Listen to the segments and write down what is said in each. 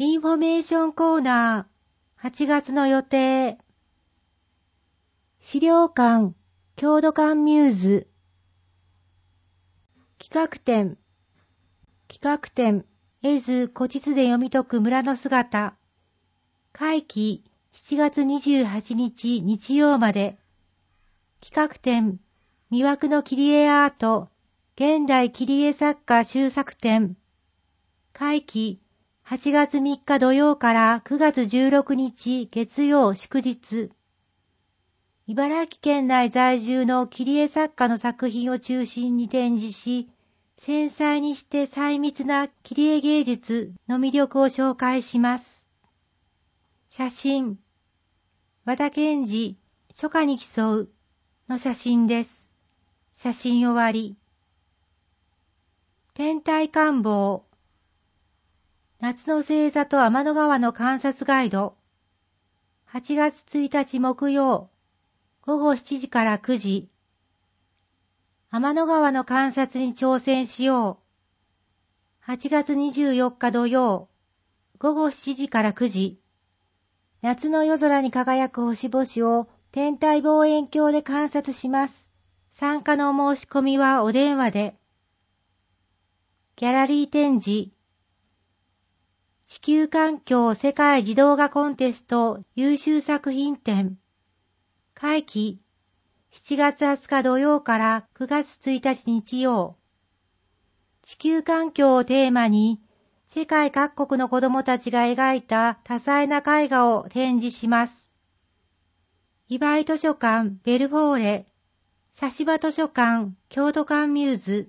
インフォメーションコーナー、8月の予定。資料館、郷土館ミューズ。企画展、絵図古地図で読み解く村の姿。会期、7月28日日曜まで。企画展、魅惑の切り絵アート、現代切り絵作家集作展。会期、8月3日土曜から9月16日月曜祝日。茨城県内在住の切り絵作家の作品を中心に展示し、繊細にして細密な切り絵芸術の魅力を紹介します。写真。和田健二、初夏に競うの写真です。写真終わり。天体観望。夏の星座と天の川の観察ガイド。8月1日木曜、午後7時から9時。天の川の観察に挑戦しよう。8月24日土曜、午後7時から9時。夏の夜空に輝く星々を天体望遠鏡で観察します。参加のお申し込みはお電話で。ギャラリー展示。地球環境世界自動画コンテスト優秀作品展。会期、7月20日土曜から9月1日日曜。地球環境をテーマに、世界各国の子供たちが描いた多彩な絵画を展示します。岩井図書館ベルフォーレ、指場図書館郷土館ミューズ。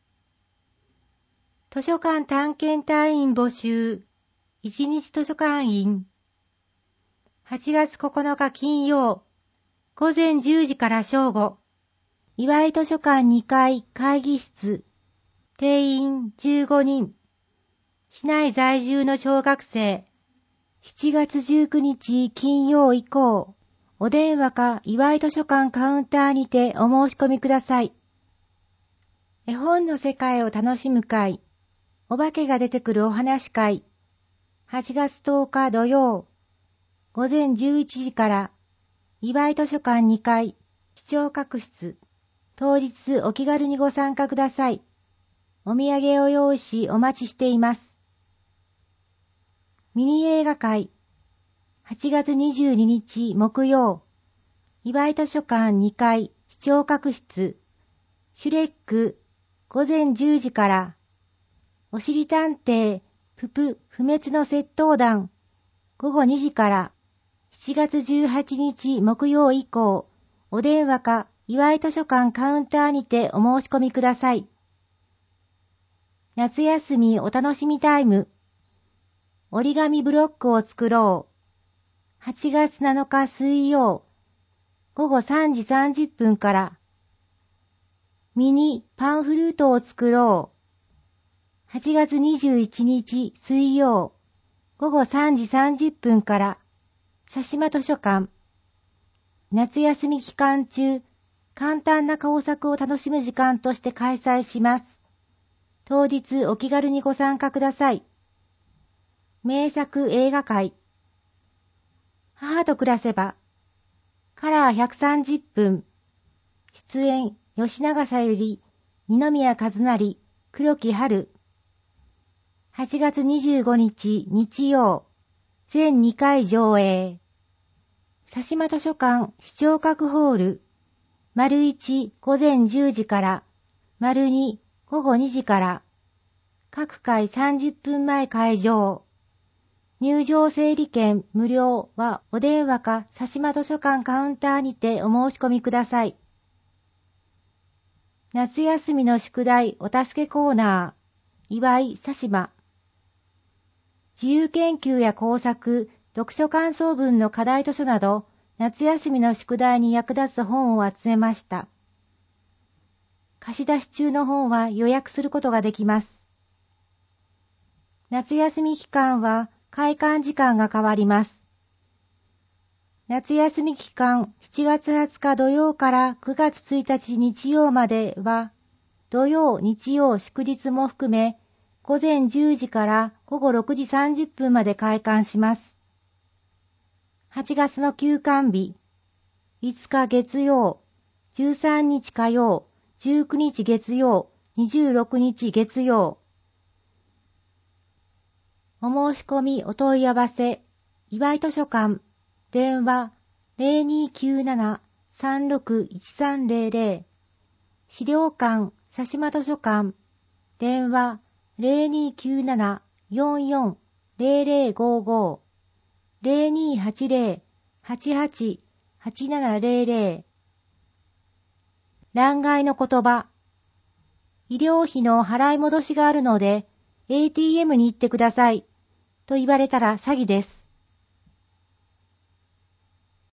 図書館探検隊員募集。一日図書館員。8月9日金曜、午前10時から正午。岩井図書館2階会議室。定員15人。市内在住の小学生。7月19日金曜以降。お電話か岩井図書館カウンターにてお申し込みください。絵本の世界を楽しむ会。お化けが出てくるお話会。8月10日土曜、午前11時から、岩井図書館2階、視聴覚室、当日お気軽にご参加ください。お土産を用意しお待ちしています。ミニ映画会、8月22日木曜、岩井図書館2階、視聴覚室、シュレック、午前10時から、おしりたんてい、ププ不滅の窃盗団午後2時から7月18日木曜以降お電話か岩井図書館カウンターにてお申し込みください。夏休みお楽しみタイム折り紙ブロックを作ろう。8月7日水曜午後3時30分からミニパンフルートを作ろう。8月21日水曜午後3時30分から指島図書館。夏休み期間中、簡単な工作を楽しむ時間として開催します。当日お気軽にご参加ください。名作映画会。母と暮らせば。カラー130分。出演、吉永小百合、二宮和也、黒木春。8月25日日曜、全2回上映。指島図書館視聴覚ホール、丸1午前10時から、丸2午後2時から、各回30分前開場。入場整理券無料はお電話か指島図書館カウンターにてお申し込みください。夏休みの宿題お助けコーナー、岩井指島。自由研究や工作、読書感想文の課題図書など、夏休みの宿題に役立つ本を集めました。貸し出し中の本は予約することができます。夏休み期間は開館時間が変わります。夏休み期間7月20日土曜から9月1日日曜までは、土曜、日曜、祝日も含め、 午前10時から午後6時30分まで開館します。8月の休館日、5日月曜、13日火曜、19日月曜、26日月曜。お申し込みお問い合わせ、岩井図書館、電話0297-361300、資料館、佐島図書館、電話0297-440055、0280-88-8700。欄外の言葉。医療費の払い戻しがあるので、ATM に行ってください。と言われたら詐欺です。